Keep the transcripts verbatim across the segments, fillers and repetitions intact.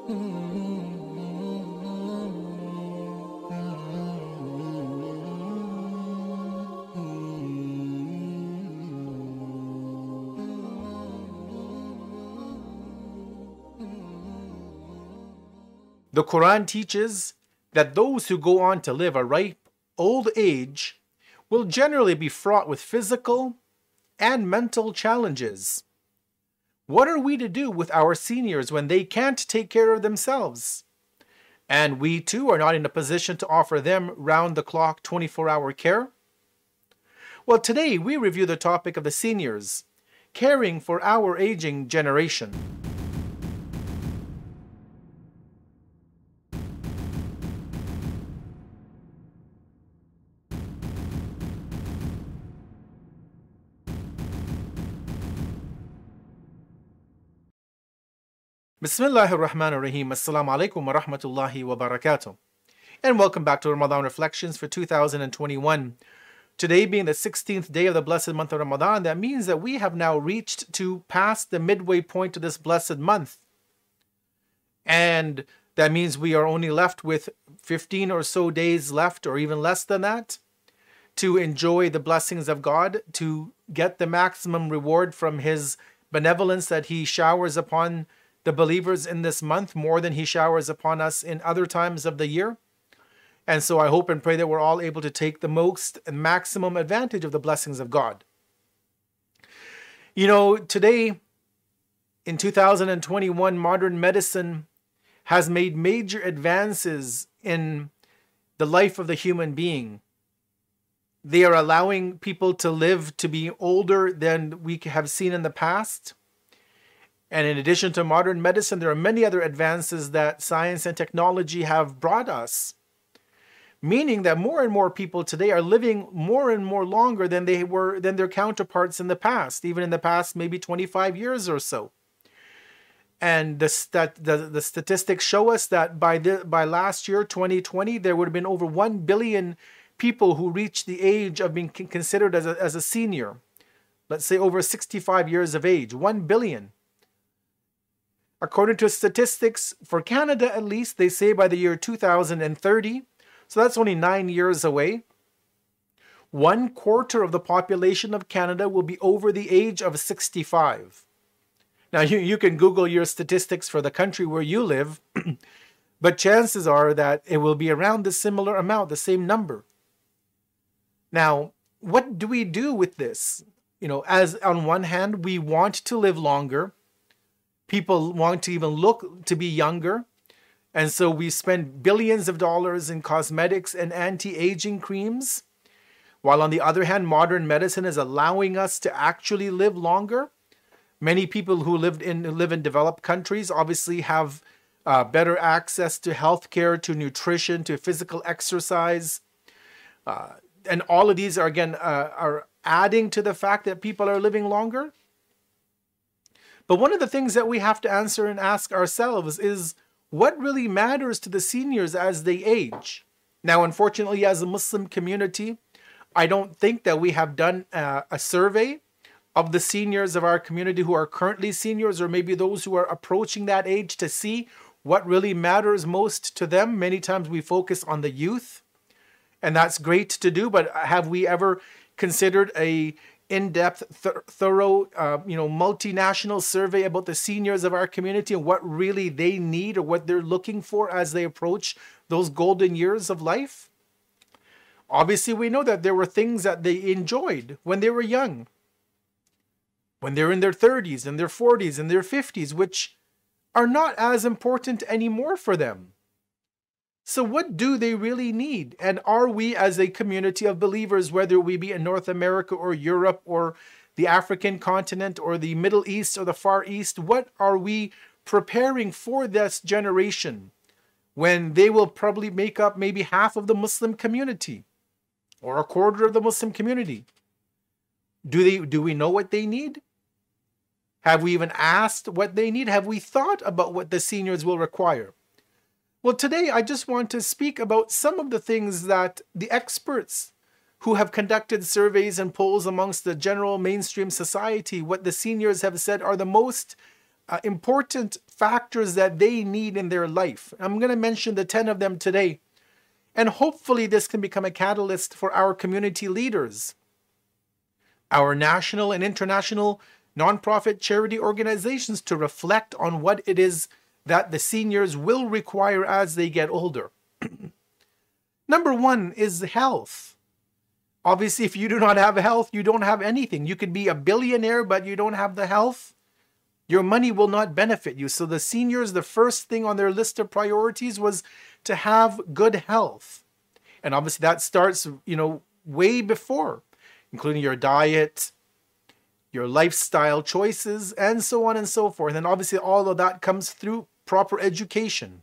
The Quran teaches that those who go on to live a ripe old age will generally be fraught with physical and mental challenges. What are we to do with our seniors when they can't take care of themselves? And we too are not in a position to offer them round-the-clock twenty-four hour care? Well, today we review the topic of the seniors, caring for our aging generation. Bismillahir Rahmanir Rahim. Assalamu alaikum wa rahmatullahi wa barakatuh. And welcome back to Ramadan Reflections for two thousand twenty-one. Today being the sixteenth day of the blessed month of Ramadan, that means that we have now reached to past the midway point of this blessed month. And that means we are only left with fifteen or so days left, or even less than that, to enjoy the blessings of God, to get the maximum reward from His benevolence that He showers upon the believers in this month more than He showers upon us in other times of the year. And so I hope and pray that we're all able to take the most and maximum advantage of the blessings of God. You know, today in two thousand twenty-one, modern medicine has made major advances in the life of the human being. They are allowing people to live to be older than we have seen in the past. And in addition to modern medicine, there are many other advances that science and technology have brought us, meaning that more and more people today are living more and more longer than they were than their counterparts in the past, even in the past maybe twenty-five years or so. And the stat, the, the statistics show us that by the by last year, twenty twenty, there would have been over one billion people who reached the age of being considered as a, as a senior. Let's say over sixty-five years of age, one billion. According to statistics for Canada, at least, they say by the year two thousand thirty, so that's only nine years away, one quarter of the population of Canada will be over the age of sixty-five. Now, you, you can Google your statistics for the country where you live, but chances are that it will be around the similar amount, the same number. Now, what do we do with this? You know, as on one hand, we want to live longer. People want to even look to be younger. And so we spend billions of dollars in cosmetics and anti-aging creams. While on the other hand, modern medicine is allowing us to actually live longer. Many people who lived in, who live in developed countries obviously have uh, better access to healthcare, to nutrition, to physical exercise. Uh, and all of these are, again, uh, are adding to the fact that people are living longer. But one of the things that we have to answer and ask ourselves is, what really matters to the seniors as they age? Now, unfortunately, as a Muslim community, I don't think that we have done uh, a survey of the seniors of our community who are currently seniors, or maybe those who are approaching that age, to see what really matters most to them. Many times we focus on the youth, and that's great to do, but have we ever considered a in-depth, th- thorough, uh, you know, multinational survey about the seniors of our community and what really they need or what they're looking for as they approach those golden years of life? Obviously, we know that there were things that they enjoyed when they were young, when they're in their thirties and their forties and their fifties, which are not as important anymore for them. So what do they really need? And are we, as a community of believers, whether we be in North America or Europe or the African continent or the Middle East or the Far East, what are we preparing for this generation when they will probably make up maybe half of the Muslim community or a quarter of the Muslim community? Do they, do we know what they need? Have we even asked what they need? Have we thought about what the seniors will require? Well, today I just want to speak about some of the things that the experts who have conducted surveys and polls amongst the general mainstream society, what the seniors have said are the most uh, important factors that they need in their life. I'm going to mention the ten of them today. And hopefully this can become a catalyst for our community leaders, our national and international nonprofit charity organizations to reflect on what it is that the seniors will require as they get older. Number one is health. Obviously, if you do not have health, you don't have anything. You could be a billionaire, but you don't have the health. Your money will not benefit you. So the seniors, the first thing on their list of priorities was to have good health. And obviously that starts, you know, way before, including your diet, your lifestyle choices, and so on and so forth. And obviously all of that comes through proper education.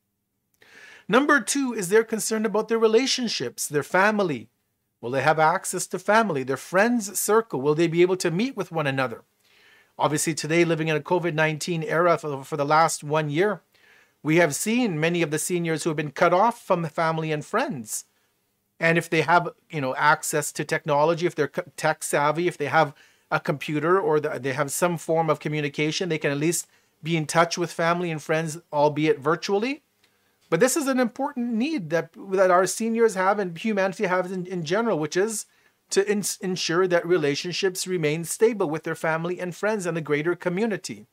Number two is they're concerned about their relationships, their family. Will they have access to family, their friends circle? Will they be able to meet with one another? Obviously today, living in a COVID nineteen era for, for the last one year, we have seen many of the seniors who have been cut off from family and friends. And if they have, you know, access to technology, if they're tech savvy, if they have a computer or the, they have some form of communication, they can at least be in touch with family and friends, albeit virtually. But this is an important need that, that our seniors have and humanity has in, in general, which is to ins- ensure that relationships remain stable with their family and friends and the greater community.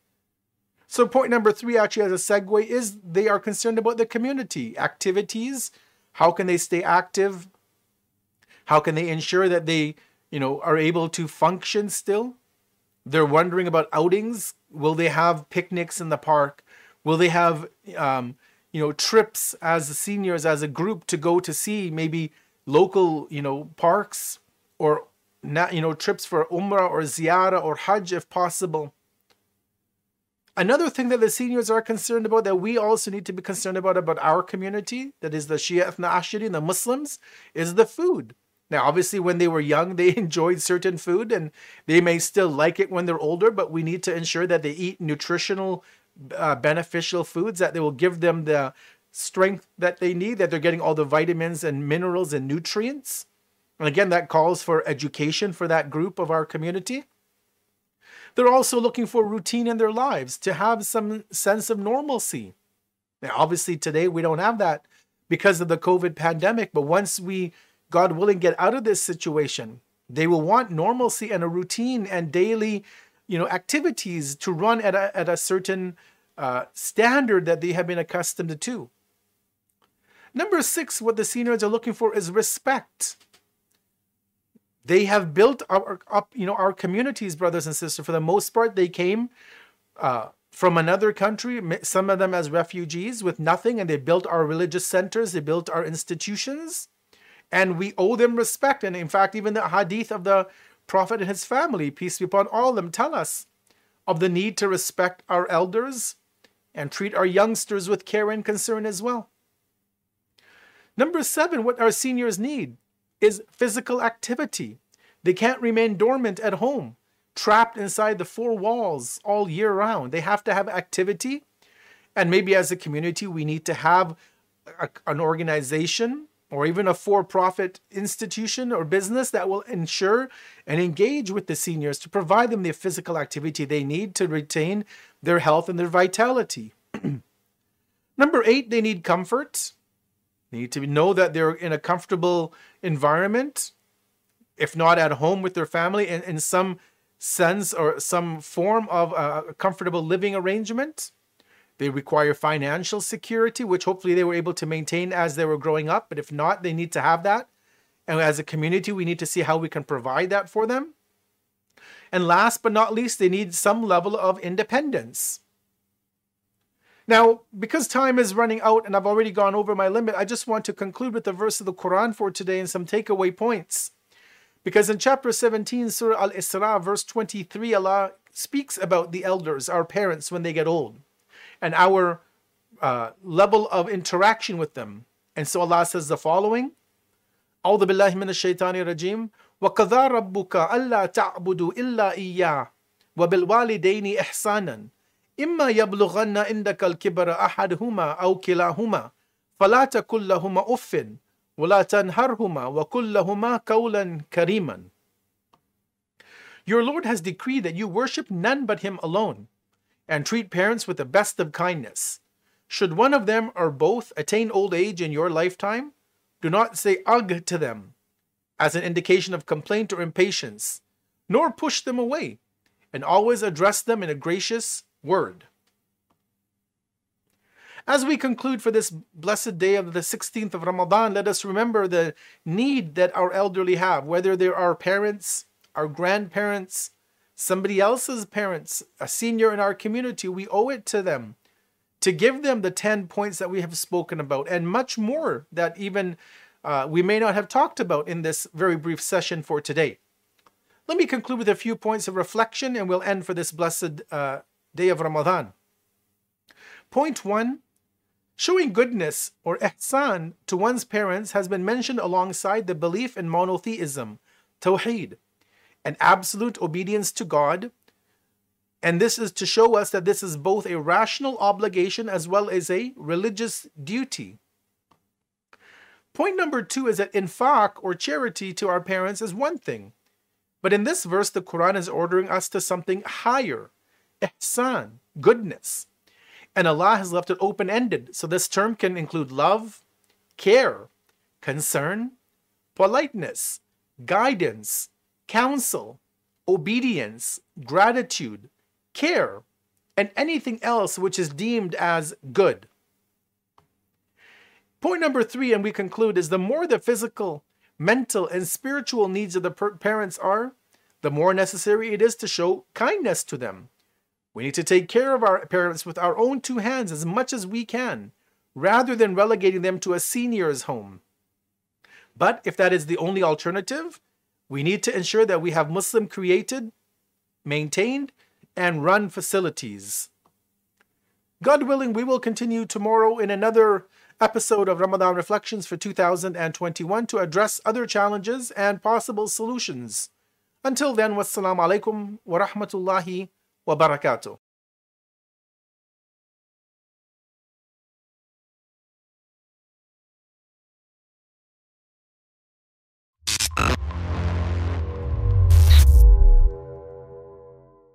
So point number three, actually as a segue, is they are concerned about the community activities. How can they stay active? How can they ensure that they, you know, are able to function still? They're wondering about outings. Will they have picnics in the park? Will they have, um, you know, trips as the seniors, as a group, to go to see maybe local, you know, parks, or, you know, trips for Umrah or Ziyarah or Hajj if possible? Another thing that the seniors are concerned about, that we also need to be concerned about, about our community, that is the Shia Ithna Ashari, the Muslims, is the food. Now, obviously, when they were young, they enjoyed certain food, and they may still like it when they're older, but we need to ensure that they eat nutritional, uh, beneficial foods, that they will give them the strength that they need, that they're getting all the vitamins and minerals and nutrients. And again, that calls for education for that group of our community. They're also looking for routine in their lives, to have some sense of normalcy. Now, obviously, today we don't have that because of the COVID pandemic, but once we, God willing, get out of this situation, they will want normalcy and a routine and daily, you know, activities to run at a, at a certain uh, standard that they have been accustomed to. Number six, what the seniors are looking for is respect. They have built our, up, you know, our communities, brothers and sisters. For the most part, they came uh, from another country, some of them as refugees with nothing, and they built our religious centers, they built our institutions, and we owe them respect. And in fact, even the hadith of the Prophet and his family, peace be upon all of them, tell us of the need to respect our elders and treat our youngsters with care and concern as well. Number seven, what our seniors need is physical activity. They can't remain dormant at home, trapped inside the four walls all year round. They have to have activity. And maybe as a community, we need to have a, an organization or even a for-profit institution or business that will ensure and engage with the seniors to provide them the physical activity they need to retain their health and their vitality. Number eight, they need comfort. They need to know that they're in a comfortable environment, if not at home with their family, in, in some sense or some form of a comfortable living arrangement. They require financial security, which hopefully they were able to maintain as they were growing up. But if not, they need to have that. And as a community, we need to see how we can provide that for them. And last but not least, they need some level of independence. Now, because time is running out and I've already gone over my limit, I just want to conclude with the verse of the Quran for today and some takeaway points. Because in chapter seventeen, Surah Al-Isra, verse twenty-three, Allah speaks about the elders, our parents, when they get old, and our uh, level of interaction with them. And so Allah says the following, أعوذ بالله من الشيطان الرجيم وَقَضَى رَبُّكَ أَلَّا تَعْبُدُوا إِلَّا إِيَّاهُ وَبِالْوَالِدَيْنِ إِحْسَانًا إِمَّا يَبْلُغَنَّ عِندَكَ الْكِبَرَ أَحَدُهُمَا أَوْ كِلَاهُمَا فَلَا تَقُل لَّهُمَا أُفٍّ وَلَا تَنْهَرْهُمَا وَقُل لَّهُمَا قَوْلًا كَرِيمًا. Your Lord has decreed that you worship none but Him alone. and treat parents with the best of kindness. Should one of them or both attain old age in your lifetime, do not say ugh to them as an indication of complaint or impatience, nor push them away, and always address them in a gracious word. As we conclude for this blessed day of the sixteenth of Ramadan, let us remember the need that our elderly have, whether they're our parents, our grandparents, somebody else's parents, a senior in our community. We owe it to them to give them the ten points that we have spoken about, and much more that even uh, we may not have talked about in this very brief session for today. Let me conclude with a few points of reflection, and we'll end for this blessed uh, day of Ramadan. Point one, showing goodness or ihsan to one's parents has been mentioned alongside the belief in monotheism, tawheed, and absolute obedience to God. And this is to show us that this is both a rational obligation as well as a religious duty. Point number two is that infaq or charity to our parents is one thing. But in this verse, the Quran is ordering us to something higher, ihsan, goodness. And Allah has left it open-ended, so this term can include love, care, concern, politeness, guidance, counsel, obedience, gratitude, care, and anything else which is deemed as good. Point number three, and we conclude, is the more the physical, mental, and spiritual needs of the parents are, the more necessary it is to show kindness to them. We need to take care of our parents with our own two hands as much as we can, rather than relegating them to a senior's home. But if that is the only alternative, we need to ensure that we have Muslim created, maintained, and run facilities. God willing, we will continue tomorrow in another episode of Ramadan Reflections for two thousand twenty-one to address other challenges and possible solutions. Until then, wassalamu alaikum wa rahmatullahi wa barakatuh.